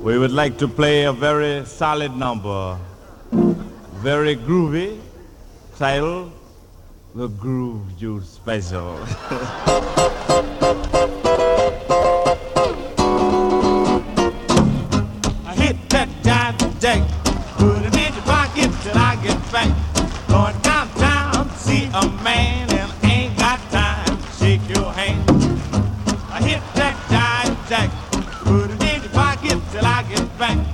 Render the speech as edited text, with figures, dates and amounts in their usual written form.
We would like to play a very solid number, very groovy, titled The Groove Juice Special. I hit that jive jack, put him in your pocket till I get back. Going downtown to see a man and ain't got time to shake your hand. I hit that jive jack, put him in your pocket till I get back.